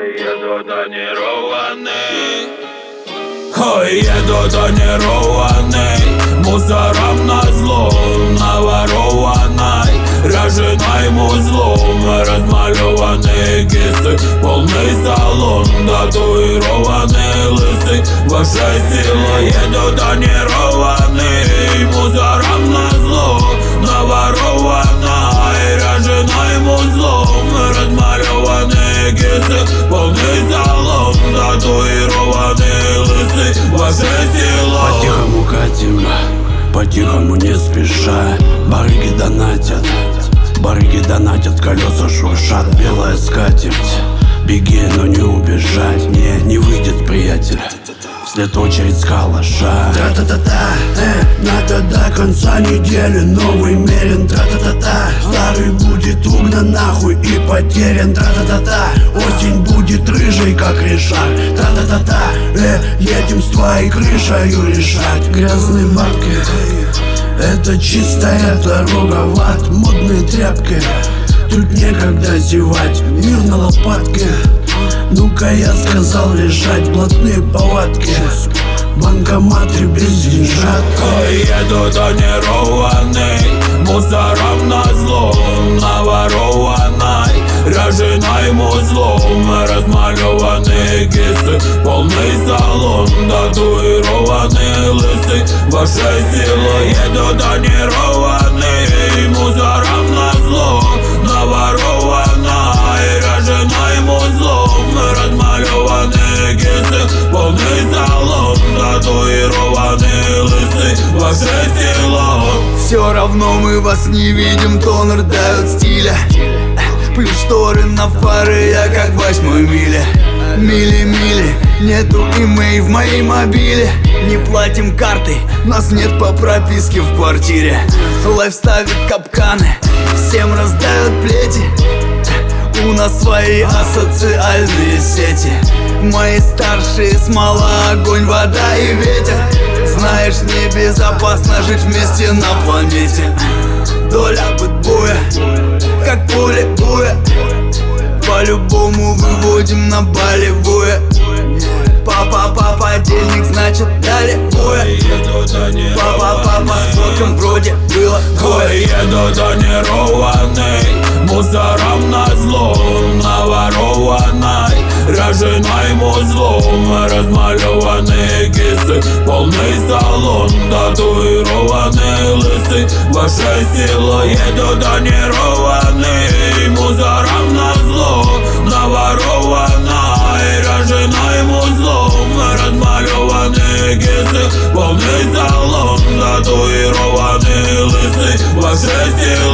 еду тонированный. Ой, еду тонированный, мусором назло наворованной, роженой музлом размалеванные кисты, полный салон, татуированный лысый. Ваша сила, еду тонированный, мусором назло наворованной, роженой музлом размалеванные кисты, полный салон, татуированный лысый. Ваша сила. По-тихому катим, по-тихому не спеша. Барыги донатят, колеса шуршат, белая скатерть. Беги, но не убежать, не выйдет, приятель. Вслед очередь с калаша. Тра-та-та-та, надо до конца недели новый мерен. Тра-та-та-та, старый будет угнан нахуй и потерян. Тра-та-та-та, осень будет рыжей, как Ришар. Тра-та-та-та, едем с твоей крышею решать. Грязные бабки, это чистая дорога в ад. Модные тряпки, тут некогда зевать. Мир на лопатке, ну-ка я сказал лежать. Блатные палатки, банкоматы без деньжат. Ой, еду тонированный, мусором назло наворованной, роженой музлом размалеванные кисты, полный салон, татуированный лысый. Ваша сила, еду тонированный, мусором назло наворованной, роженой музлом размалеванные кисты, полный салон, татуированный лысый. Ваша сила. Все равно мы вас не видим, тон ртают стиля. Плюс шторы на фары, я как в 8-й миле. Мили-мили, нету имей в моей мобиле. Не платим картой, нас нет по прописке в квартире. Лайф ставит капканы, всем раздают плети. У нас свои асоциальные сети. Мои старшие смола, огонь, вода и ветер. Знаешь, небезопасно жить вместе на планете. Доля бытбуя, как поле буя. По-любому выводим на болевое. Папа, денег, значит дали боя. Папа, смотрим, вроде было двое. Ой, еду тонированный, мусором назло наворованной, роженой музлом размалеванные кисты, полный салон, татуированный лысый. Ваша сила, еду тонированный, мусором назло наворованной, роженой музлом размалеванные кисты, полный салон, татуированный лысый. Ваша сила.